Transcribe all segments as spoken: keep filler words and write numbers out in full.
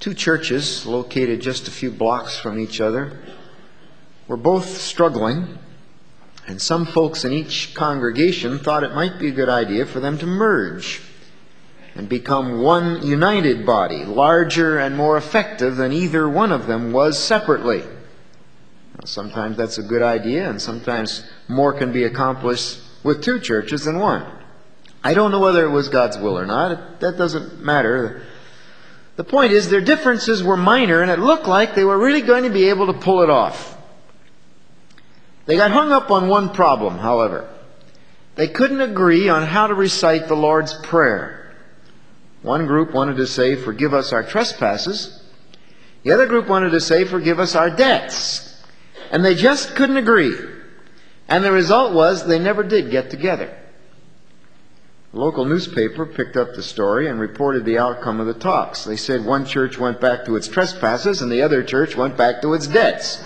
Two churches located just a few blocks from each other were both struggling, and some folks in each congregation thought it might be a good idea for them to merge and become one united body, larger and more effective than either one of them was separately. Now, sometimes that's a good idea, and sometimes more can be accomplished with two churches than one. I don't know whether it was God's will or not. That doesn't matter. The point is, their differences were minor, and it looked like they were really going to be able to pull it off. They got hung up on one problem, however. They couldn't agree on how to recite the Lord's Prayer. One group wanted to say, "Forgive us our trespasses." The other group wanted to say, "Forgive us our debts." And they just couldn't agree. And the result was they never did get together. A local newspaper picked up the story and reported the outcome of the talks. They said one church went back to its trespasses and the other church went back to its debts.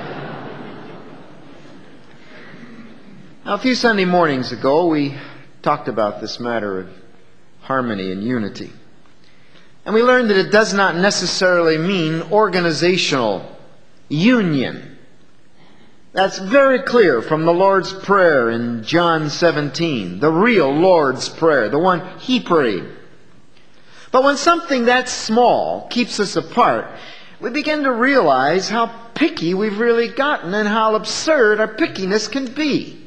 Now, a few Sunday mornings ago, we talked about this matter of harmony and unity. And we learned that it does not necessarily mean organizational union. That's very clear from the Lord's Prayer in John seventeen, the real Lord's Prayer, the one He prayed. But when something that small keeps us apart, we begin to realize how picky we've really gotten and how absurd our pickiness can be.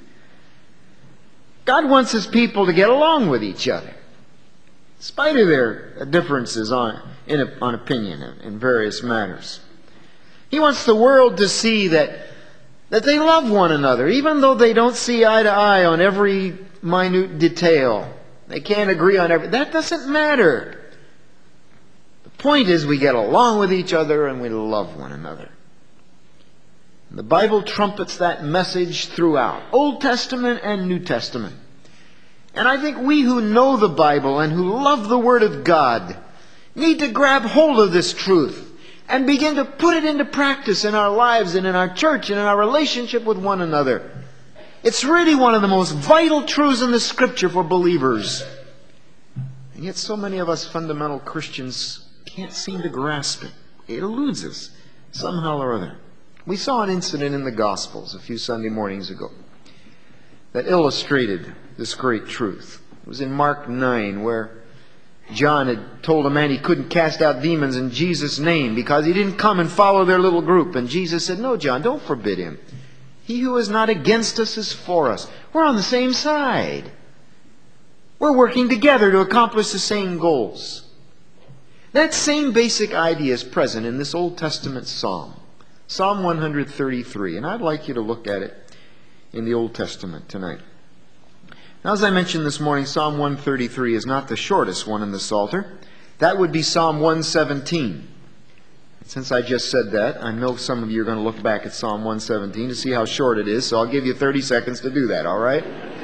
God wants His people to get along with each other, in spite of their differences on, in, on opinion in various matters. He wants the world to see that, that they love one another, even though they don't see eye to eye on every minute detail. They can't agree on everything. That doesn't matter. The point is we get along with each other and we love one another. The Bible trumpets that message throughout, Old Testament and New Testament. And I think we who know the Bible and who love the Word of God need to grab hold of this truth and begin to put it into practice in our lives and in our church and in our relationship with one another. It's really one of the most vital truths in the Scripture for believers. And yet so many of us fundamental Christians can't seem to grasp it. It eludes us somehow or other. We saw an incident in the Gospels a few Sunday mornings ago that illustrated this great truth. It was in Mark nine, where John had told a man he couldn't cast out demons in Jesus' name because he didn't come and follow their little group. And Jesus said, "No, John, don't forbid him. He who is not against us is for us." We're on the same side. We're working together to accomplish the same goals. That same basic idea is present in this Old Testament psalm. Psalm one thirty-three, and I'd like you to look at it in the Old Testament tonight. Now, as I mentioned this morning, Psalm one thirty-three is not the shortest one in the Psalter. That would be Psalm one seventeen. Since I just said that, I know some of you are going to look back at Psalm one seventeen to see how short it is, so I'll give you thirty seconds to do that, all right?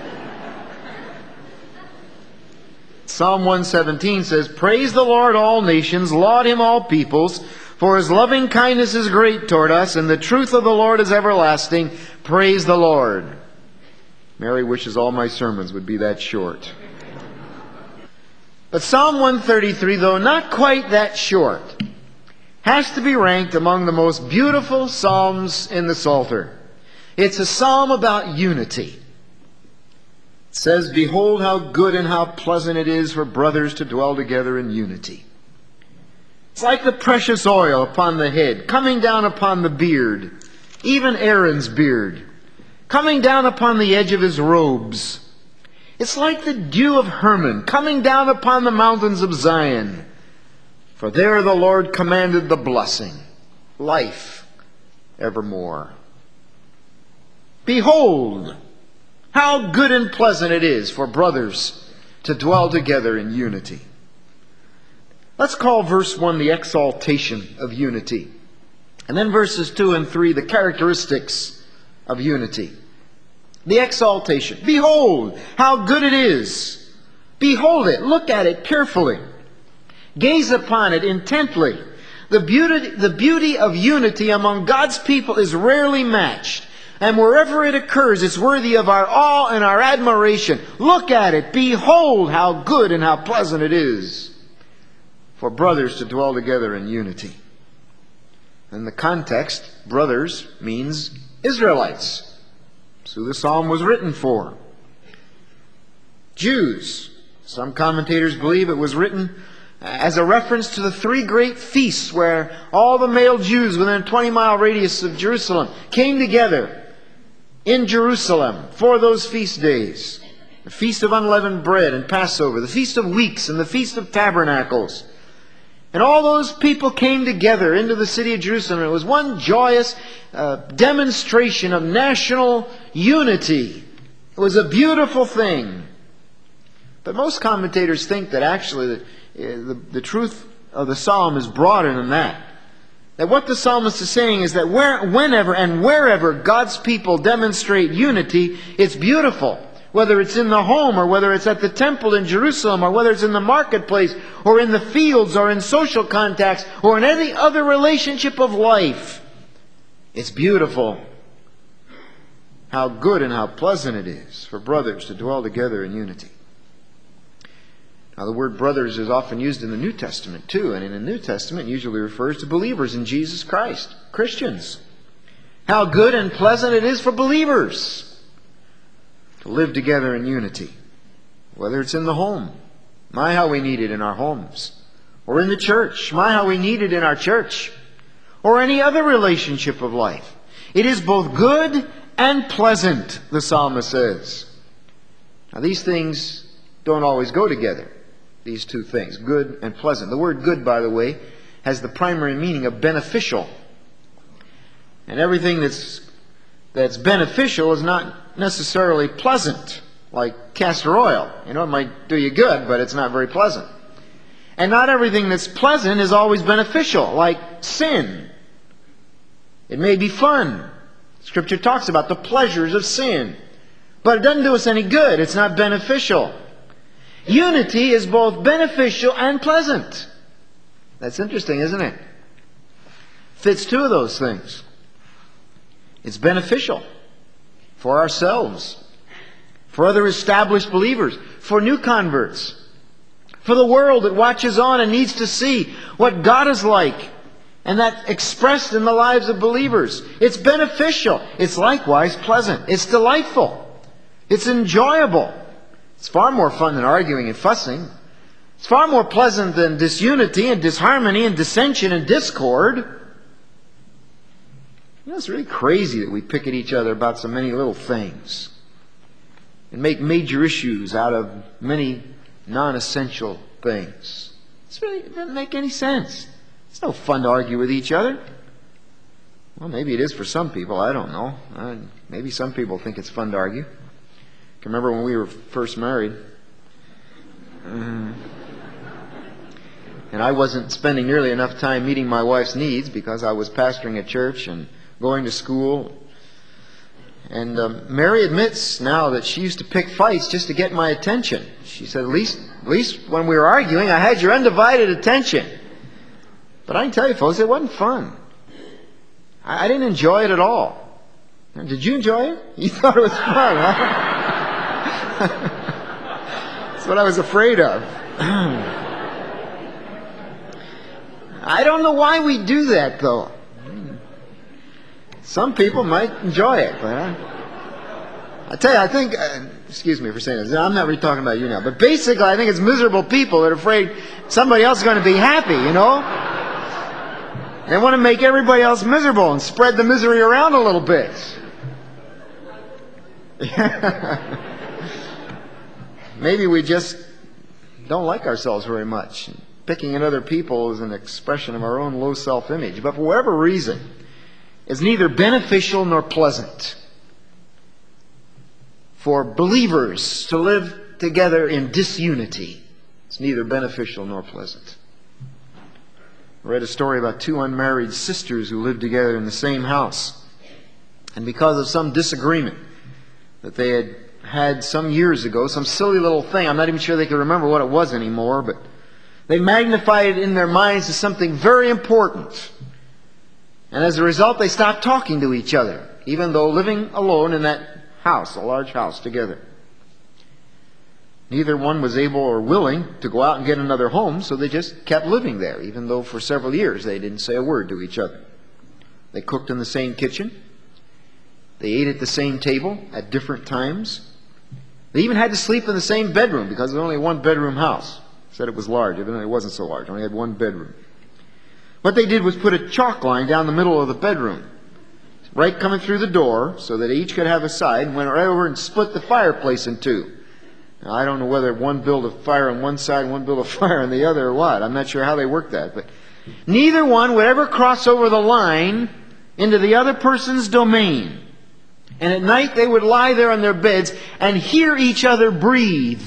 Psalm one seventeen says, "Praise the Lord, all nations, laud Him, all peoples, for His loving kindness is great toward us, and the truth of the Lord is everlasting. Praise the Lord." Mary wishes all my sermons would be that short. But Psalm one thirty-three, though not quite that short, has to be ranked among the most beautiful psalms in the Psalter. It's a psalm about unity. It says, "Behold how good and how pleasant it is for brothers to dwell together in unity." It's like the precious oil upon the head, coming down upon the beard, even Aaron's beard, coming down upon the edge of his robes. It's like the dew of Hermon, coming down upon the mountains of Zion. For there the Lord commanded the blessing, life evermore. Behold, how good and pleasant it is for brothers to dwell together in unity. Let's call verse one the exaltation of unity. And then verses two and three the characteristics of unity. The exaltation. Behold, how good it is. Behold it. Look at it carefully. Gaze upon it intently. The beauty, the beauty of unity among God's people is rarely matched. And wherever it occurs, it's worthy of our awe and our admiration. Look at it. Behold how good and how pleasant it is for brothers to dwell together in unity. In the context, brothers means Israelites. That's who the psalm was written for. Jews. Some commentators believe it was written as a reference to the three great feasts where all the male Jews within a twenty mile radius of Jerusalem came together in Jerusalem for those feast days. The Feast of Unleavened Bread and Passover, the Feast of Weeks and the Feast of Tabernacles. And all those people came together into the city of Jerusalem. It was one joyous uh, demonstration of national unity. It was a beautiful thing. But most commentators think that actually the, the, the truth of the psalm is broader than that. That what the psalmist is saying is that where, whenever and wherever God's people demonstrate unity, it's beautiful. Whether it's in the home, or whether it's at the temple in Jerusalem, or whether it's in the marketplace, or in the fields, or in social contacts, or in any other relationship of life. It's beautiful. How good and how pleasant it is for brothers to dwell together in unity. Now, the word brothers is often used in the New Testament too, and in the New Testament it usually refers to believers in Jesus Christ, Christians. How good and pleasant it is for believers to live together in unity. Whether it's in the home, my how we need it in our homes, or in the church, my how we need it in our church, or any other relationship of life. It is both good and pleasant, the psalmist says. Now, these things don't always go together. These two things, good and pleasant. The word good, by the way, has the primary meaning of beneficial. And everything that's that's beneficial is not necessarily pleasant, like castor oil. You know, it might do you good, but it's not very pleasant. And not everything that's pleasant is always beneficial, like sin. It may be fun. Scripture talks about the pleasures of sin. But it doesn't do us any good. It's not beneficial. Unity is both beneficial and pleasant. That's interesting, isn't it? Fits two of those things. It's beneficial for ourselves, for other established believers, for new converts, for the world that watches on and needs to see what God is like, and that expressed in the lives of believers. It's beneficial. It's likewise pleasant. It's delightful. It's enjoyable. It's far more fun than arguing and fussing. It's far more pleasant than disunity and disharmony and dissension and discord. You know, it's really crazy that we pick at each other about so many little things and make major issues out of many non-essential things. It's really, it doesn't make any sense. It's no fun to argue with each other. Well, maybe it is for some people. I don't know. Uh, maybe some people think it's fun to argue. I can remember when we were first married. Uh, and I wasn't spending nearly enough time meeting my wife's needs because I was pastoring a church and going to school. And um, Mary admits now that she used to pick fights just to get my attention. She said, at least, at least when we were arguing, I had your undivided attention. But I can tell you, folks, it wasn't fun. I, I didn't enjoy it at all. Did you enjoy it? You thought it was fun, huh? That's what I was afraid of. I don't know why we do that, though. Some people might enjoy it, but I, I tell you, I think, uh, excuse me for saying this, I'm not really talking about you now, but basically I think it's miserable people that are afraid somebody else is going to be happy, you know? They want to make everybody else miserable and spread the misery around a little bit. Maybe we just don't like ourselves very much. Picking at other people is an expression of our own low self-image. But for whatever reason, it's neither beneficial nor pleasant for believers to live together in disunity. It's neither beneficial nor pleasant. I read a story about two unmarried sisters who lived together in the same house. And because of some disagreement that they had had some years ago, some silly little thing, I'm not even sure they can remember what it was anymore, but they magnified it in their minds as something very important. And as a result, they stopped talking to each other, even though living alone in that house, a large house, together. Neither one was able or willing to go out and get another home, so they just kept living there, even though for several years they didn't say a word to each other. They cooked in the same kitchen. They ate at the same table at different times. They even had to sleep in the same bedroom because it was only a one-bedroom house. Said it was large, even though it wasn't so large. It only had one bedroom. What they did was put a chalk line down the middle of the bedroom, right coming through the door, so that each could have a side, and went right over and split the fireplace in two. Now, I don't know whether one built a fire on one side and one built a fire on the other or what. I'm not sure how they worked that. But neither one would ever cross over the line into the other person's domain. And at night they would lie there on their beds and hear each other breathe.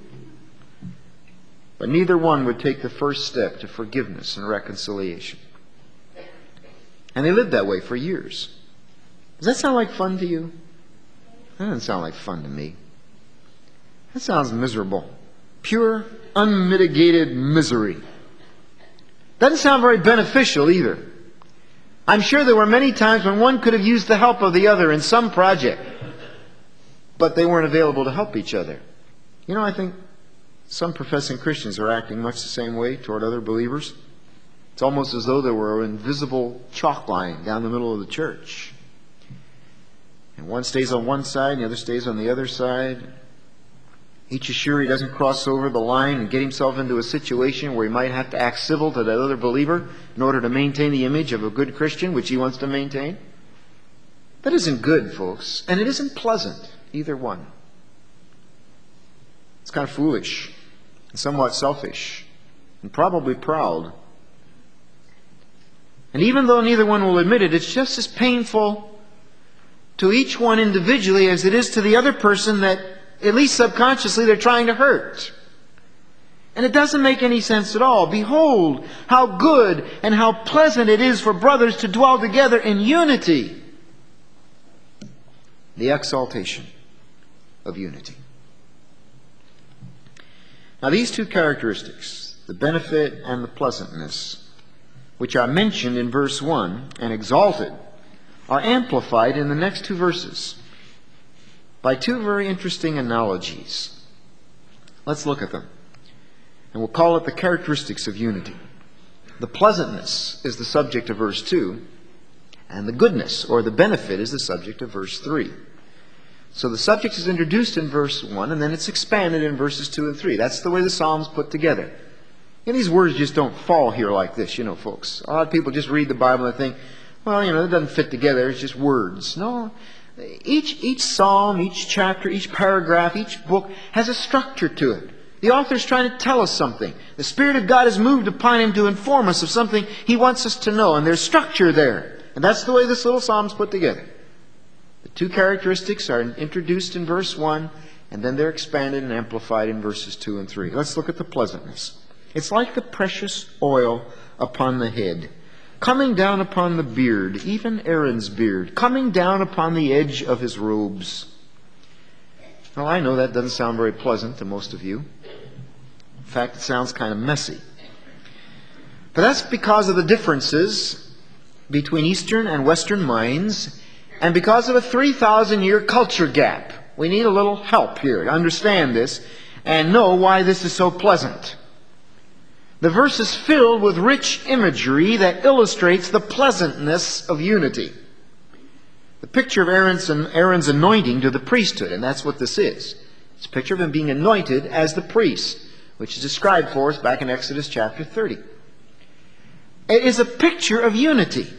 But neither one would take the first step to forgiveness and reconciliation. And they lived that way for years. Does that sound like fun to you? That doesn't sound like fun to me. That sounds miserable. Pure, unmitigated misery. Doesn't sound very beneficial either. I'm sure there were many times when one could have used the help of the other in some project, but they weren't available to help each other. You know, I think some professing Christians are acting much the same way toward other believers. It's almost as though there were an invisible chalk line down the middle of the church. And one stays on one side and the other stays on the other side. Each is sure he doesn't cross over the line and get himself into a situation where he might have to act civil to that other believer in order to maintain the image of a good Christian, which he wants to maintain. That isn't good, folks. And it isn't pleasant, either one. It's kind of foolish and somewhat selfish and probably proud. And even though neither one will admit it, it's just as painful to each one individually as it is to the other person that, at least subconsciously, they're trying to hurt. And it doesn't make any sense at all. Behold, how good and how pleasant it is for brothers to dwell together in unity. The exaltation of unity. Now these two characteristics, the benefit and the pleasantness, which are mentioned in verse one and exalted, are amplified in the next two verses by two very interesting analogies. Let's look at them. And we'll call it the characteristics of unity. The pleasantness is the subject of verse two, and the goodness or the benefit is the subject of verse three. So the subject is introduced in verse one, and then it's expanded in verses two and three. That's the way the Psalms put together. And these words just don't fall here like this, you know, folks. A lot of people just read the Bible and think, well, you know, it doesn't fit together. It's just words. No. Each, each psalm, each chapter, each paragraph, each book has a structure to it. The author's trying to tell us something. The Spirit of God has moved upon him to inform us of something he wants us to know. And there's structure there. And that's the way this little psalm's put together. The two characteristics are introduced in verse one, and then they're expanded and amplified in verses two and three. Let's look at the pleasantness. It's like the precious oil upon the head, coming down upon the beard, even Aaron's beard, coming down upon the edge of his robes. Well, I know that doesn't sound very pleasant to most of you. In fact, it sounds kind of messy. But that's because of the differences between Eastern and Western minds, and because of a three thousand year culture gap. We need a little help here to understand this and know why this is so pleasant. The verse is filled with rich imagery that illustrates the pleasantness of unity. The picture of Aaron's, Aaron's anointing to the priesthood, and that's what this is. It's a picture of him being anointed as the priest, which is described for us back in Exodus chapter thirty. It is a picture of unity.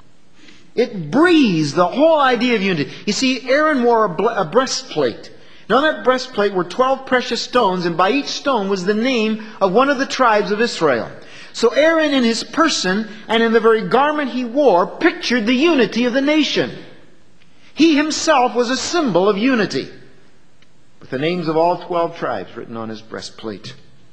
It breathes the whole idea of unity. You see, Aaron wore a, ble- a breastplate. Now, on that breastplate were twelve precious stones, and by each stone was the name of one of the tribes of Israel. So Aaron in his person and in the very garment he wore pictured the unity of the nation. He himself was a symbol of unity, with the names of all twelve tribes written on his breastplate.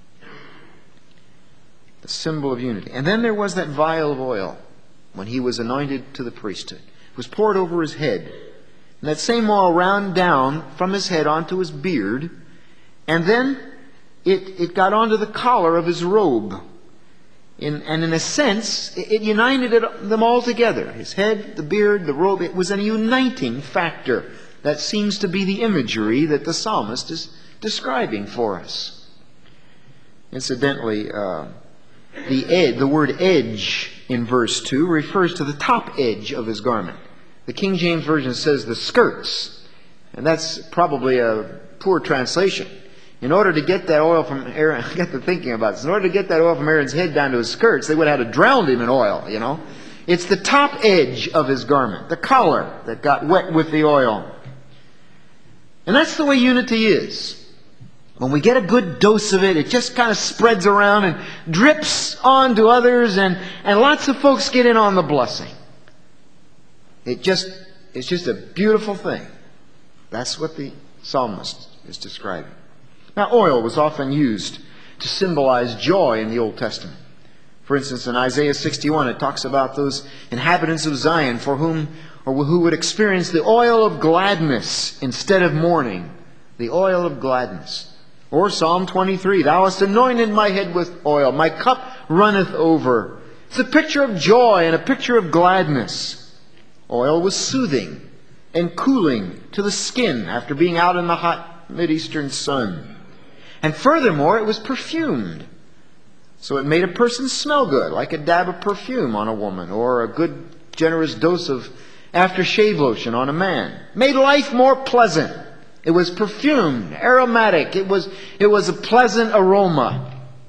The symbol of unity. And then there was that vial of oil when he was anointed to the priesthood. It was poured over his head. And that same oil ran down from his head onto his beard. And then it, it got onto the collar of his robe. In, and in a sense, it, it united it, them all together. His head, the beard, the robe. It was a uniting factor. That seems to be the imagery that the psalmist is describing for us. Incidentally, uh, the ed, the word edge in verse two refers to the top edge of his garment. The King James Version says the skirts, and that's probably a poor translation. In order to get that oil from Aaron, I got to thinking about this. In order to get that oil from Aaron's head down to his skirts, they would have had to drown him in oil, you know. It's the top edge of his garment, the collar that got wet with the oil. And that's the way unity is. When we get a good dose of it, it just kind of spreads around and drips on to others, and, and lots of folks get in on the blessing. It just, it's just a beautiful thing. That's what the psalmist is describing. Now, oil was often used to symbolize joy in the Old Testament. For instance, in Isaiah sixty-one, it talks about those inhabitants of Zion for whom, or who would experience the oil of gladness instead of mourning. The oil of gladness. Or Psalm twenty-three, Thou hast anointed my head with oil, my cup runneth over. It's a picture of joy and a picture of gladness. Oil was soothing and cooling to the skin after being out in the hot Mideastern sun. And furthermore, it was perfumed. So it made a person smell good, like a dab of perfume on a woman, or a good generous dose of aftershave lotion on a man. Made life more pleasant. It was perfumed, aromatic. It was, it was a pleasant aroma.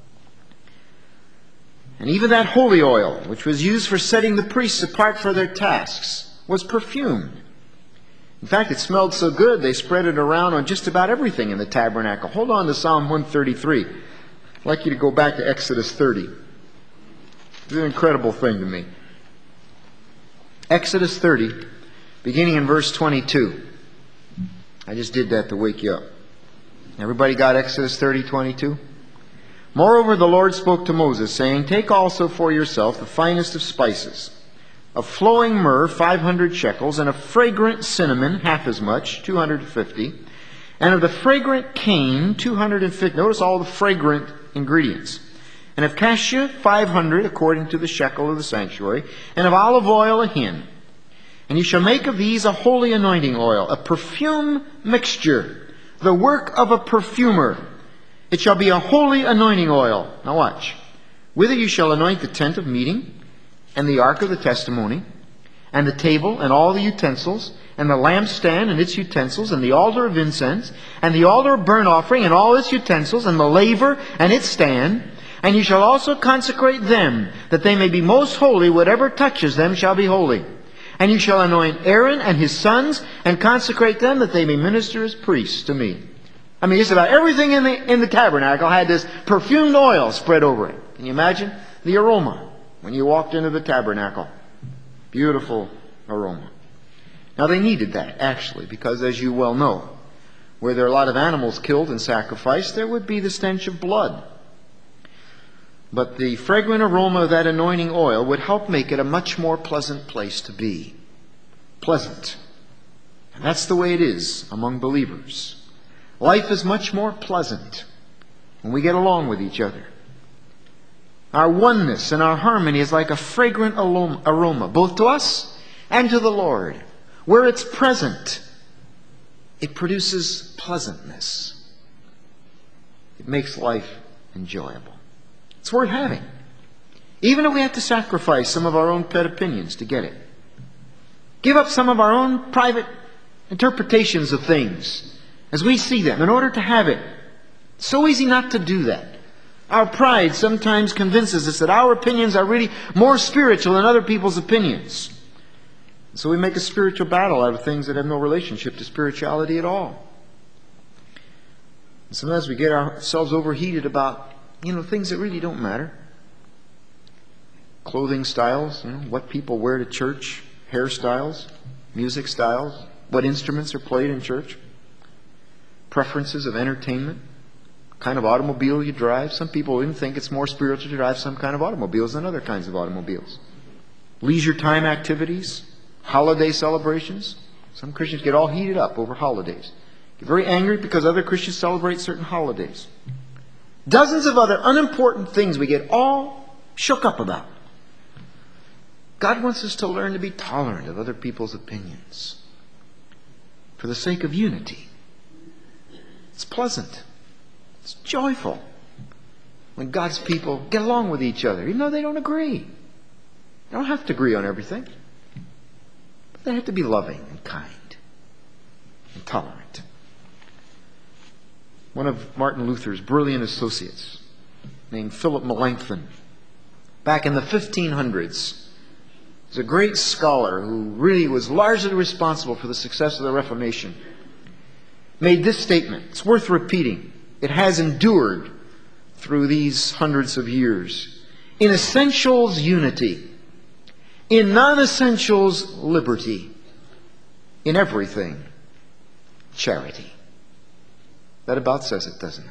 And even that holy oil, which was used for setting the priests apart for their tasks, was perfumed. In fact, it smelled so good, they spread it around on just about everything in the tabernacle. Hold on to Psalm one thirty-three. I'd like you to go back to Exodus thirty. It's an incredible thing to me. Exodus thirty, beginning in verse twenty-two. I just did that to wake you up. Everybody got Exodus thirty, twenty-two? Moreover, the Lord spoke to Moses, saying, Take also for yourself the finest of spices, of flowing myrrh, five hundred shekels, and of fragrant cinnamon, half as much, two hundred fifty, and of the fragrant cane, two hundred fifty. Notice all the fragrant ingredients. And of cassia, five hundred, according to the shekel of the sanctuary, and of olive oil, a hin. And you shall make of these a holy anointing oil, a perfume mixture, the work of a perfumer. It shall be a holy anointing oil. Now watch. With it you shall anoint the tent of meeting, and the ark of the testimony, and the table, and all the utensils, and the lampstand and its utensils, and the altar of incense, and the altar of burnt offering, and all its utensils, and the laver and its stand. And you shall also consecrate them, that they may be most holy. Whatever touches them shall be holy. And you shall anoint Aaron and his sons, and consecrate them, that they may minister as priests to me. I mean, just about everything in the, in the tabernacle had this perfumed oil spread over it. Can you imagine the aroma when you walked into the tabernacle? Beautiful aroma. Now they needed that, actually, because as you well know, where there are a lot of animals killed and sacrificed, there would be the stench of blood. But the fragrant aroma of that anointing oil would help make it a much more pleasant place to be. Pleasant. And that's the way it is among believers. Life is much more pleasant when we get along with each other. Our oneness and our harmony is like a fragrant aroma, both to us and to the Lord. Where it's present, it produces pleasantness. It makes life enjoyable. It's worth having. Even if we have to sacrifice some of our own pet opinions to get it. Give up some of our own private interpretations of things as we see them in order to have it. It's so easy not to do that. Our pride sometimes convinces us that our opinions are really more spiritual than other people's opinions. So we make a spiritual battle out of things that have no relationship to spirituality at all. And sometimes we get ourselves overheated about, you know, things that really don't matter. Clothing styles, you know, what people wear to church, hairstyles, music styles, what instruments are played in church, preferences of entertainment, kind of automobile you drive. Some people even think it's more spiritual to drive some kind of automobiles than other kinds of automobiles. Leisure time activities, holiday celebrations. Some Christians get all heated up over holidays. Get very angry because other Christians celebrate certain holidays. Dozens of other unimportant things we get all shook up about. God wants us to learn to be tolerant of other people's opinions for the sake of unity. It's pleasant. It's joyful when God's people get along with each other, even though they don't agree. They don't have to agree on everything. But they have to be loving and kind and tolerant. One of Martin Luther's brilliant associates, named Philip Melanchthon, back in the fifteen hundreds, was a great scholar who really was largely responsible for the success of the Reformation, made this statement. It's worth repeating. It has endured through these hundreds of years. In essentials, unity. In non-essentials, liberty. In everything, charity. That about says it, doesn't it?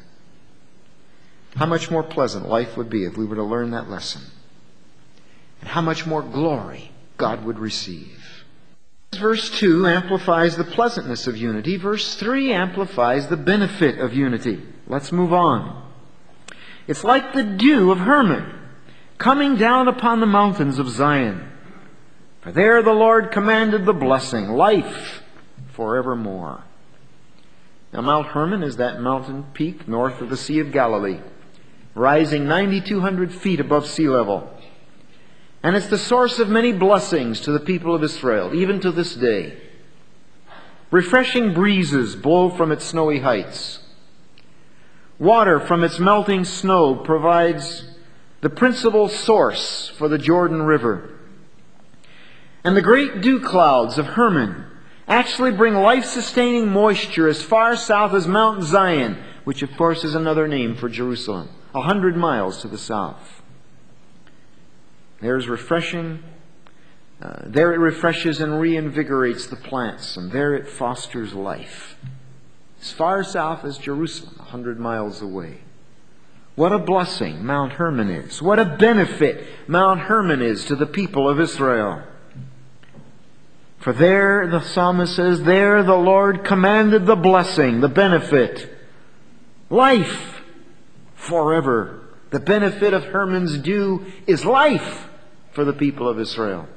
How much more pleasant life would be if we were to learn that lesson. And how much more glory God would receive. Verse two amplifies the pleasantness of unity. Verse three amplifies the benefit of unity. Let's move on. It's like the dew of Hermon coming down upon the mountains of Zion. For there the Lord commanded the blessing, life forevermore. Now Mount Hermon is that mountain peak north of the Sea of Galilee, rising nine thousand two hundred feet above sea level. And it's the source of many blessings to the people of Israel, even to this day. Refreshing breezes blow from its snowy heights. Water from its melting snow provides the principal source for the Jordan River. And the great dew clouds of Hermon actually bring life-sustaining moisture as far south as Mount Zion, which of course is another name for Jerusalem, a hundred miles to the south. There's refreshing. Uh, there it refreshes and reinvigorates the plants, and there it fosters life. As far south as Jerusalem, a hundred miles away. What a blessing Mount Hermon is. What a benefit Mount Hermon is to the people of Israel. For there, the psalmist says, there the Lord commanded the blessing, the benefit. Life forever. The benefit of Hermon's dew is life for the people of Israel.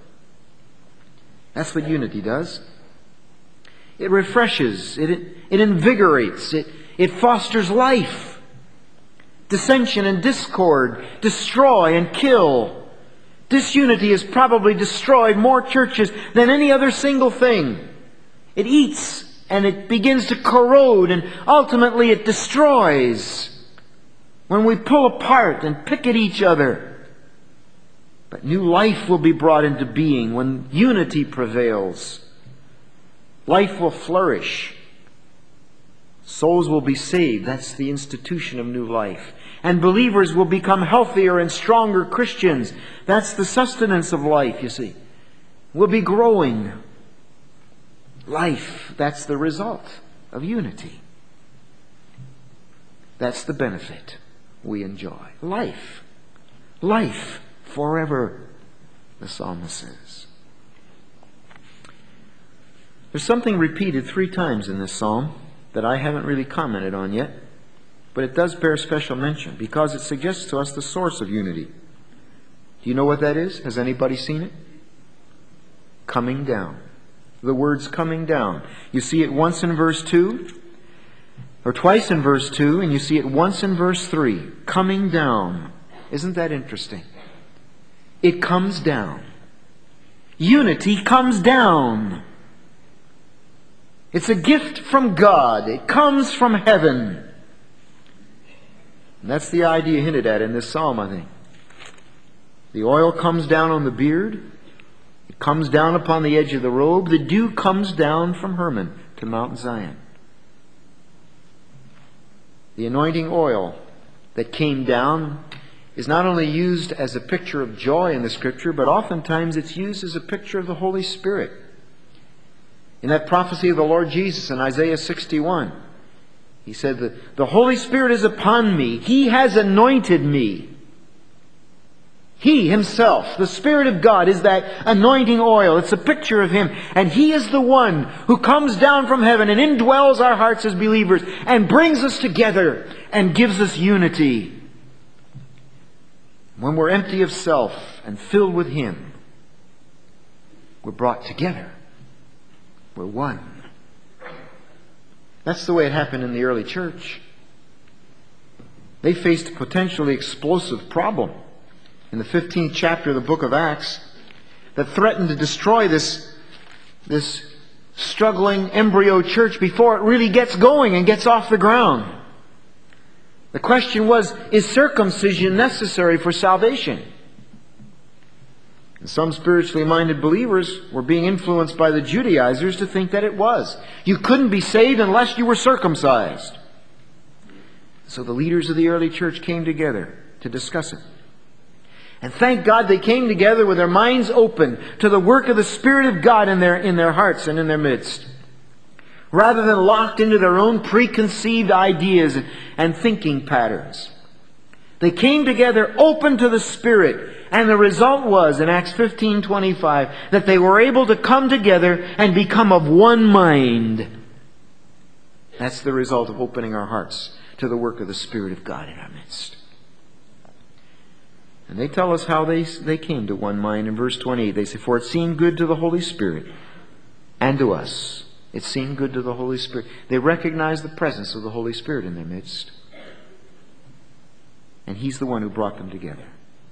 That's what unity does. It refreshes, it, it invigorates, it, it fosters life. Dissension and discord destroy and kill. Disunity has probably destroyed more churches than any other single thing. It eats and it begins to corrode, and ultimately it destroys when we pull apart and pick at each other. But new life will be brought into being when unity prevails. Life will flourish. Souls will be saved. That's the institution of new life. And believers will become healthier and stronger Christians. That's the sustenance of life, you see. We'll be growing. Life, that's the result of unity. That's the benefit we enjoy. Life. Life forever, the psalmist says. There's something repeated three times in this psalm that I haven't really commented on yet, but it does bear special mention because it suggests to us the source of unity. Do you know what that is? Has anybody seen it? Coming down. The words coming down. You see it once in verse two, or twice in verse two, and you see it once in verse three. Coming down. Isn't that interesting? It comes down. Unity comes down. It's a gift from God. It comes from heaven. And that's the idea hinted at in this psalm, I think. The oil comes down on the beard. It comes down upon the edge of the robe. The dew comes down from Hermon to Mount Zion. The anointing oil that came down is not only used as a picture of joy in the Scripture, but oftentimes it's used as a picture of the Holy Spirit. In that prophecy of the Lord Jesus in Isaiah sixty-one, He said that the Holy Spirit is upon me. He has anointed me. He Himself, the Spirit of God, is that anointing oil. It's a picture of Him. And He is the one who comes down from heaven and indwells our hearts as believers and brings us together and gives us unity. When we're empty of self and filled with Him, we're brought together. We're one. That's the way it happened in the early church. They faced a potentially explosive problem in the fifteenth chapter of the book of Acts that threatened to destroy this, this struggling embryo church before it really gets going and gets off the ground. The question was, is circumcision necessary for salvation? And some spiritually minded believers were being influenced by the Judaizers to think that it was. You couldn't be saved unless you were circumcised. So the leaders of the early church came together to discuss it. And thank God they came together with their minds open to the work of the Spirit of God in their, in their hearts and in their midst, rather than locked into their own preconceived ideas and, and thinking patterns. They came together open to the Spirit, and the result was, in Acts fifteen twenty-five, that they were able to come together and become of one mind. That's the result of opening our hearts to the work of the Spirit of God in our midst. And they tell us how they, they came to one mind. In verse twenty-eight, they say, "For it seemed good to the Holy Spirit and to us." It seemed good to the Holy Spirit. They recognized the presence of the Holy Spirit in their midst. And He's the one who brought them together.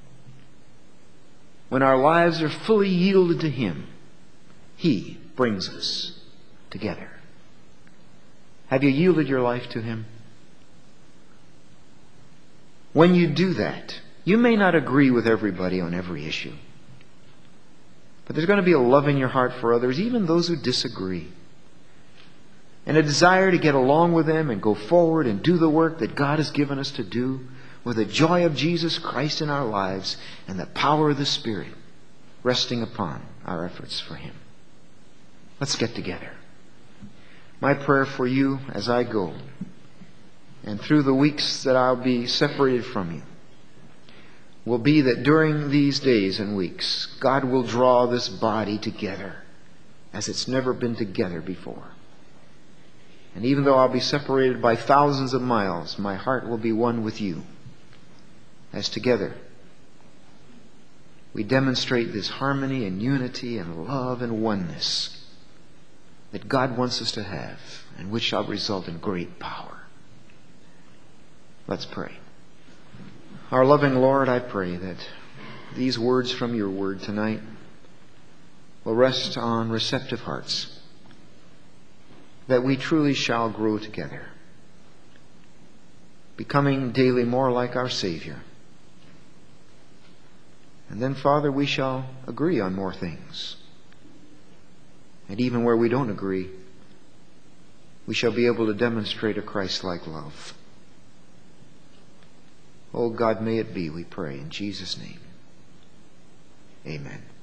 When our lives are fully yielded to Him, He brings us together. Have you yielded your life to Him? When you do that, you may not agree with everybody on every issue. But there's going to be a love in your heart for others, even those who disagree. And a desire to get along with them and go forward and do the work that God has given us to do with the joy of Jesus Christ in our lives and the power of the Spirit resting upon our efforts for Him. Let's get together. My prayer for you as I go, and through the weeks that I'll be separated from you, will be that during these days and weeks, God will draw this body together as it's never been together before. And even though I'll be separated by thousands of miles, my heart will be one with you, as together we demonstrate this harmony and unity and love and oneness that God wants us to have, and which shall result in great power. Let's pray. Our loving Lord, I pray that these words from your word tonight will rest on receptive hearts, that we truly shall grow together, becoming daily more like our Savior. And then, Father, we shall agree on more things. And even where we don't agree, we shall be able to demonstrate a Christ-like love. Oh God, may it be, we pray, in Jesus' name. Amen.